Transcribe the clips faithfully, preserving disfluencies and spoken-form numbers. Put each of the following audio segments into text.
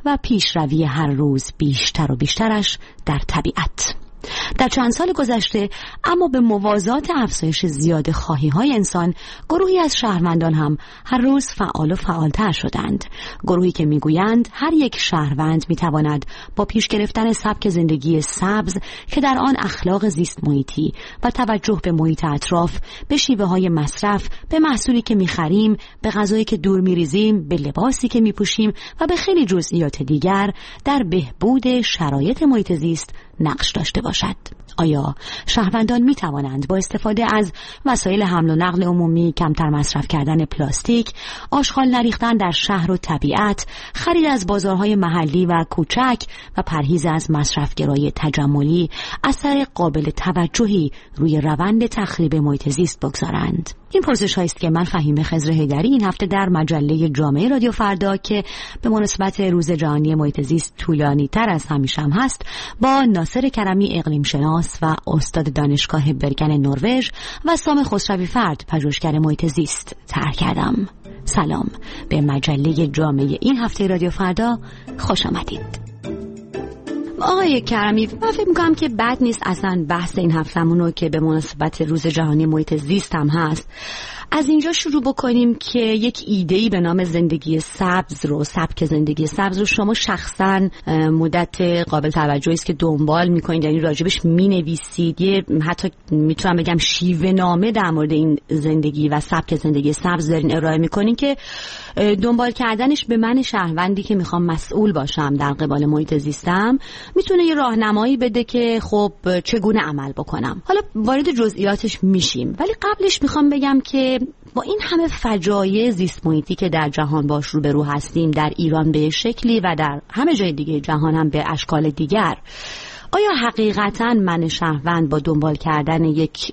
و پیشروی هر روز بیشتر و بیشترش در طبیعت. در چند سال گذشته اما به موازات افزایش زیاده خواهی های انسان، گروهی از شهروندان هم هر روز فعال و فعالتر شدند. گروهی که میگویند هر یک شهروند میتواند با پیش گرفتن سبک زندگی سبز که در آن اخلاق زیست محیطی و توجه به محیط اطراف، به شیوه های مصرف، به محصولی که میخریم، به غذایی که دور میریزیم، به لباسی که میپوشیم و به خیلی جزئیات دیگر در بهبود شرایط محیط زیست نقش داشته باشد. آیا شهروندان می توانند با استفاده از وسایل حمل و نقل عمومی، کمتر مصرف کردن پلاستیک، آشغال نریختن در شهر و طبیعت، خرید از بازارهای محلی و کوچک و پرهیز از مصرفگرایی تجملی اثر قابل توجهی روی روند تخریب محیط زیست بگذارند؟ این پرسش هاییست که من فهیم خضر حیدری این هفته در مجله جامعه رادیو فردا که به مناسبت روز جهانی محیط زیست طولانی تر از همیشه هم هست، با ناصر کرمی اقلیم شناس و استاد دانشگاه برگن نروژ و سام خسروی فرد پژوهشگر محیط زیست طرح کردم. سلام، به مجله جامعه این هفته رادیو فردا خوش آمدید. آقای کرمی، من فکر میکنم که بد نیست اصلا بحث این هفتمونو که به مناسبت روز جهانی محیط زیست هم هست از اینجا شروع بکنیم که یک ایده‌ای به نام زندگی سبز رو، سبک زندگی سبز رو شما شخصا مدت قابل توجهی است که دنبال میکنید، یعنی راجبش مینویسید، یه حتی میتونم بگم شیوه نامه در مورد این زندگی و سبک زندگی سبز دارین ارائه میکنین که دنبال کردنش به من شهروندی که میخوام مسئول باشم در قبال محیط زیستم میتونه یه راهنمایی بده که خب چگونه عمل بکنم. حالا وارد جزئیاتش میشیم، ولی قبلش میخوام بگم که با این همه فجایع زیست محیطی که در جهان باش روبرو هستیم، در ایران به شکلی و در همه جای دیگه جهان هم به اشکال دیگر، آیا حقیقتاً من شهروند با دنبال کردن یک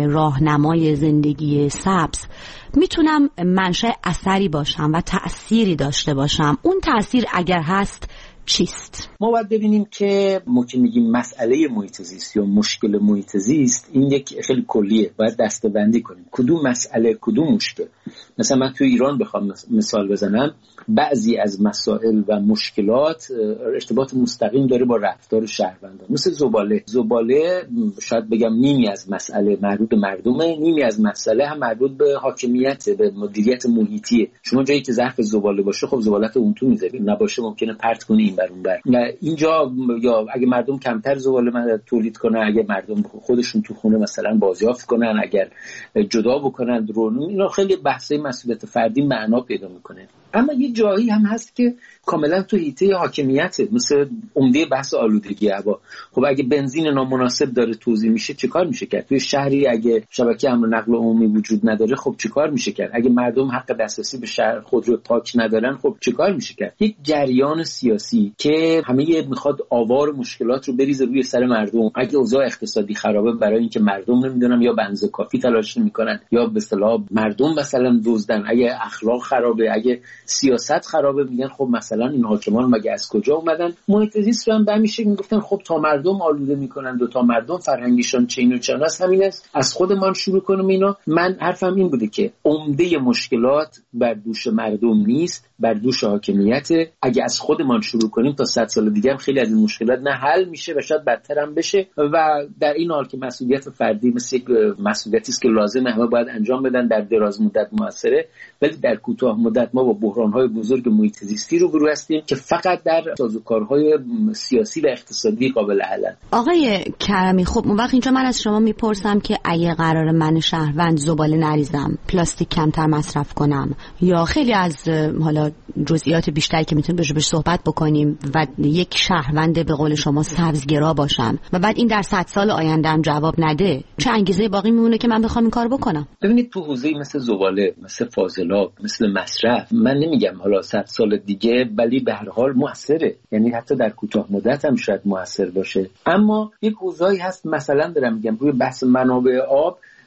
راهنمای زندگی سبز میتونم منشأ اثری باشم و تأثیری داشته باشم؟ اون تأثیر اگر هست چیست؟ ما باید ببینیم که ما که میگیم مسئله محیط زیست یا مشکل محیط زیست، این یک خیلی کلیه، باید دسته‌بندی کنیم کدوم مسئله کدوم مشکل. مثلا من تو ایران بخوام مثال بزنم، بعضی از مسائل و مشکلات ارتباط مستقیم داره با رفتار شهروندان، مثل زباله. زباله شاید بگم نیمی از مسئله مربوط به مردمه، نیمی از مسئله هم مربوط به حاکمیت، به مدیریت محیطیه. شما جایی که ظرف زباله باشه، خب زبالت اون تو میذاری، نباشه ممکنه پرت کنی این بر اون بر. اینجا یا اگه مردم کمتر زباله تولید کنن، اگه مردم خودشون تو خونه مثلا بازیافت کنن، اگر جدا بکنن درون، اینا خیلی بحثای مسئولیت فردی معنا پیدا میکنه. اما یه جایی هم هست که کاملا تو حیطه حاکمیته، مثل عمده بحث آلودگی هوا. خب اگه بنزین نامناسب داره توزیع میشه چیکار میشه کرد؟ توی شهری اگه شبکه حمل و نقل عمومی وجود نداره، خب چیکار میشه کرد؟ اگه مردم حق دسترسی به شهر خودرو پاک ندارن، خب چیکار میشه کرد؟ یک جریان سیاسی که همه میخواد آوار مشکلات رو بریزه روی سر مردم. اگه اوضاع اقتصادی خرابه، برای اینکه مردم نمیدونم یا به اندازه کافی تلاش نمیکنن یا به اصطلاح مردم مثلا دزدن، اگه اخلاق خرابه، اگه سیاست خرابه، میگن خب مثلا این حاکمان مگه از کجا اومدن؟ محیط زیست رو هم به همین شکل میگفتن خب تا مردم آلوده میکنن و تا مردم فرهنگیشان چین و چان است، همین است، از خودمان شروع کنیم اینا. من حرفم این بوده که عمده مشکلات بر دوش مردم نیست، بر دوش حاکمیت. اگه از خودمان شروع کنیم تا صد سال دیگه هم خیلی از این مشکلات نه حل میشه و شاید بدتر هم بشه. و در این حال که مسئولیت فردی مثل مسئولیتی است که لازمه همه باید انجام بدن، در دراز مدت موثره، ولی در کوتاه مدت ما با بحران‌های بزرگ محیط زیستی روبرو هستیم که فقط در سازوکارهای سیاسی و اقتصادی قابل حلن. آقای کرمی، خب اون وقت اینجا من از شما میپرسم که اگه قرار من شهروند زباله نریزم، پلاستیک کمتر مصرف کنم، یا خیلی از حالا جزئیات بیشتری که میتونیم بهش صحبت بکنیم و یک شهروند به قول شما سبزگرا باشم و بعد این در صد سال آینده هم جواب نده، چه انگیزه باقی میمونه که من بخوام این کارو بکنم؟ ببینید تو حوزه مثل زباله، مثل فاضلاب، مثل مصرف، من نمیگم حالا صد سال دیگه، ولی به هر حال موثره، یعنی حتی در کوتاه مدت هم شاید موثر باشه. اما یک حوزه‌ای هست، مثلا دارم میگم روی بحث منابع آب،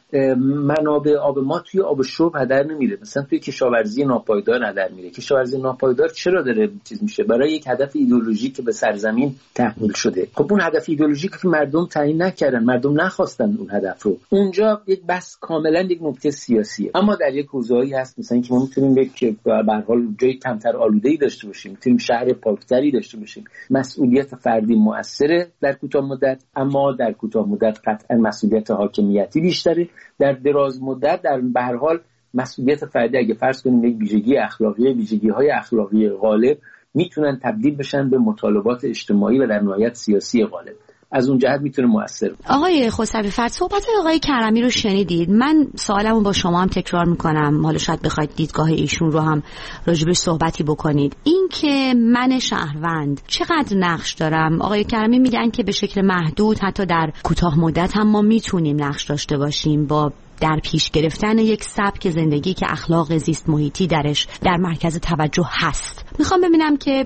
منابع آب ما توی آب شرب هدر نمیره، مثلا توی کشاورزی ناپایدار هدر میره. کشاورزی ناپایدار چرا داره چیز میشه؟ برای یک هدف ایدئولوژیک که به سرزمین تحمیل شده. خب اون هدف ایدئولوژیکی که مردم تعیین نکردن، مردم نخواستن اون هدف رو، اونجا یک بحث کاملا یک نکته سیاسیه. اما در یک حوزه‌ای هست مثلا که ما میتونیم یک به هر حال جای کمتر آلوده‌ای داشته باشیم، میتونیم شهر پاکتری داشته باشیم. مسئولیت فردی مؤثره در کوتاه مدت، اما در کوتاه مدت قطعا مسئولیت حاکمیتی بیشتره. در دراز مدت در به هر حال مسئولیت فردی اگه فرض کنیم یک ویژگی اخلاقی، ویژگی‌های اخلاقی غالب میتونن تبدیل بشن به مطالبات اجتماعی و در نهایت سیاسی غالب. از اون جهت میتونه مؤثر. آقای خسروی فرد، صحبت آقای کرمی رو شنیدید. من سوالمو با شما هم تکرار میکنم، حالا شاید بخواید دیدگاه ایشون رو هم راجبش صحبتی بکنید. این که من شهروند چقدر نقش دارم؟ آقای کرمی میگن که به شکل محدود، حتی در کوتاه مدت هم ما میتونیم نقش داشته باشیم با در پیش گرفتن یک سبک زندگی که اخلاق زیست محیطی درش در مرکز توجه هست. میخوام ببینم که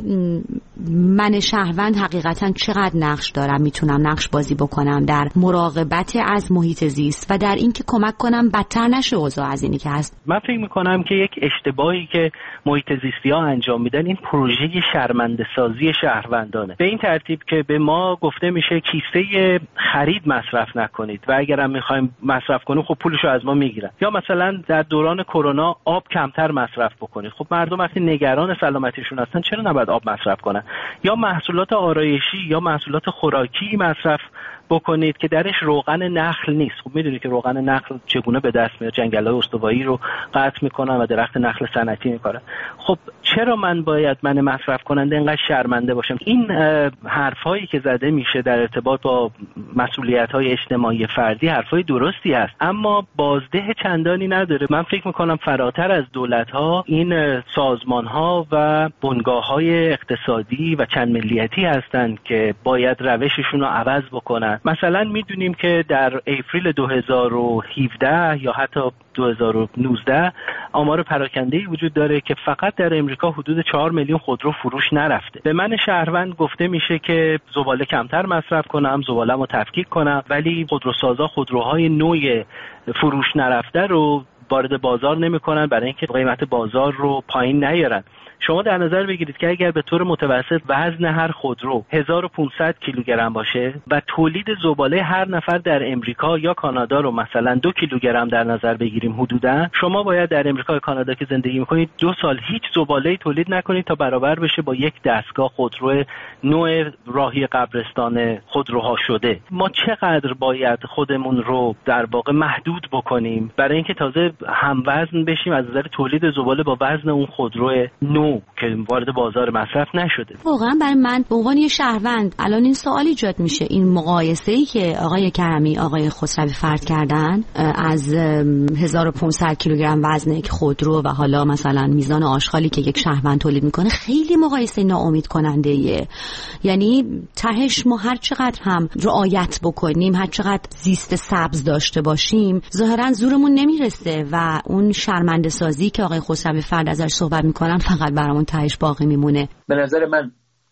من شهروند حقیقتا چقدر نقش دارم، میتونم نقش بازی بکنم در مراقبت از محیط زیست و در اینکه کمک کنم بدتر نشه اوضاع از اینی که هست. من فکر میکنم که یک اشتباهی که محیط زیستی‌ها انجام میدن این پروژه شرمنده سازی شهروندانه، به این ترتیب که به ما گفته میشه کیسه خرید مصرف نکنید و اگرم میخوایم مصرف کنیم خب پولشو از ما میگیرن. یا مثلا در دوران کرونا آب کمتر مصرف بکنید. خب مردم وقتی نگران سلامتیشون هستن چرا نباید آب مصرف کنن؟ یا محصولات آرایشی یا محصولات خوراکی مصرف بکنید که درش روغن نخل نیست. خب میدونید که روغن نخل چگونه به دست میاد، جنگل‌های استوایی رو قطع میکنن و درخت نخل صنعتی میکنن. خب چرا من باید من مصرف کننده اینقدر شرمنده باشم؟ این حرفایی که زده میشه در ارتباط با مسئولیت‌های اجتماعی فردی حرفای درستی هست، اما بازده چندانی نداره. من فکر میکنم فراتر از دولت‌ها این سازمان‌ها و بنگاه‌های اقتصادی و چند ملیتی هستند که باید روششون رو عوض بکنن. مثلا میدونیم که در اپریل دو هزار و هفده یا حتی دو هزار و نوزده آمار پراکنده‌ای وجود داره که فقط در امریکا حدود چهار میلیون خودرو فروش نرفته. به من شهروند گفته میشه که زباله کمتر مصرف کنم، زباله‌مو تفکیک کنم، ولی خودروسازا خودروهای نو فروش نرفته رو وارد بازار نمی‌کنن برای اینکه قیمت بازار رو پایین نیارن. شما در نظر بگیرید که اگر به طور متوسط وزن هر خودرو هزار و پانصد کیلوگرم باشه و تولید زباله هر نفر در امریکا یا کانادا رو مثلا دو کیلوگرم در نظر بگیریم حدوداً، شما باید در امریکا یا کانادا که زندگی میکنید دو سال هیچ زباله‌ای تولید نکنید تا برابر بشه با یک دستگاه خودرو نوع راهی قبرستان خودروها شده. ما چقدر باید خودمون رو در واقع محدود بکنیم برای اینکه تازه هم وزن بشیم از نظر تولید زباله با وزن اون خودرو نو که وارد بازار مصرف نشده. واقعا برای من به عنوان یه شهروند الان این سوال ایجاد میشه، این مقایسه‌ای که آقای کرمی آقای خسروی فرض کردن از هزار و پانصد کیلوگرم وزن یک خودرو و حالا مثلا میزان آشغالی که یک شهروند تولید میکنه خیلی مقایسه ناامید کننده ایه. یعنی تهش ما هر چقدر هم رعایت بکنیم، هر چقدر زیست سبز داشته باشیم، ظاهرا زورمون نمیرسه و اون شرمنده سازی که آقای خسروی فرد ازش صحبت میکنن فقط برامون تهش باقی میمونه. به نظر من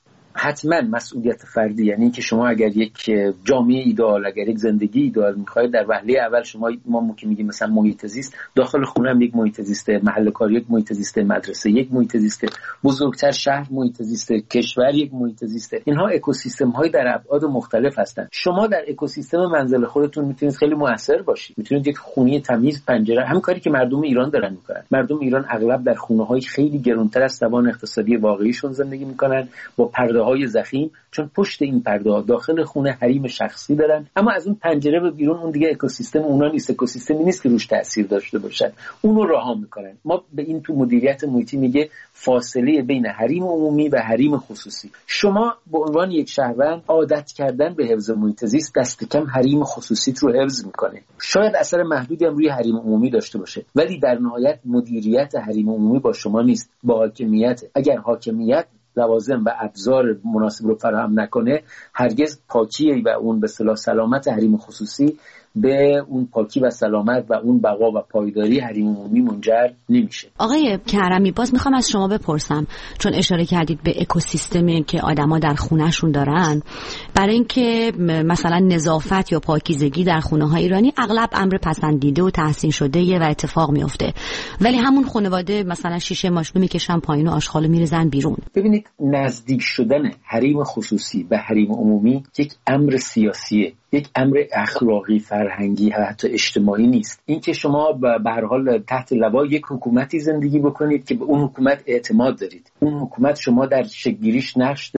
حتما مسئولیت فردی، یعنی که شما اگر یک جامعه ایدئال، اگر یک زندگی ایدئال می‌خواید، در وهله اول شما ما که میگیم مثلا محیط زیست، داخل خونه هم یک محیط زیست، محل کار یک محیط زیست، مدرسه یک محیط زیست، بزرگتر شهر محیط زیست، کشور یک محیط زیست. اینها اکوسیستم‌های در ابعاد مختلف هستند. شما در اکوسیستم منزل خودتون میتونید خیلی موثر باشید. میتونید یک خونه تمیز، پنجره، همین کاری که مردم ایران دارن میکنن. مردم ایران اغلب در خونه‌های خیلی گرانتر از توان اقتصادی واقعیشون زندگی میکنن با پرده های ضخیم، چون پشت این پرده داخل خونه حریم شخصی دارن، اما از اون پنجره به بیرون اون دیگه اکوسیستم اونا نیست، اکوسیستمی نیست که روش تاثیر داشته باشن، اون رو رها میکنن. ما به این تو مدیریت محیطی میگه فاصله بین حریم عمومی و حریم خصوصی. شما به عنوان یک شهروند عادت کردن به حفظ محیط زیست دست کم حریم خصوصیت رو حفظ میکنه. شاید اثر محدودی هم روی حریم عمومی داشته باشه، ولی در نهایت مدیریت حریم عمومی با شما نیست، با حاکمیت. اگر حاکمیت لوازم و ابزار مناسب رو فراهم نکنه، هرگز پاکی و اون به اصطلاح سلامت حریم خصوصی به اون پاکی و سلامت و اون بقا و پایداری حریم عمومی منجر نمیشه. آقای کرمی، باز میخوام از شما بپرسم، چون اشاره کردید به اکوسیستمی که آدما در خونهشون دارن، برای اینکه مثلا نظافت یا پاکیزگی در خونه‌های ایرانی اغلب امر پسندیده و تحسین شده و اتفاق میفته، ولی همون خانواده مثلا شیشه ماشینو میکشن پایین و آشغالو میریزن بیرون. ببینید، نزدیک شدن حریم خصوصی به حریم عمومی یک امر سیاسیه، یک امر اخلاقی، فرهنگی، حتی اجتماعی نیست. این که شما به هر حال تحت لوای یک حکومتی زندگی بکنید که به اون حکومت اعتماد دارید، اون حکومت شما در شکل‌گیریش نقش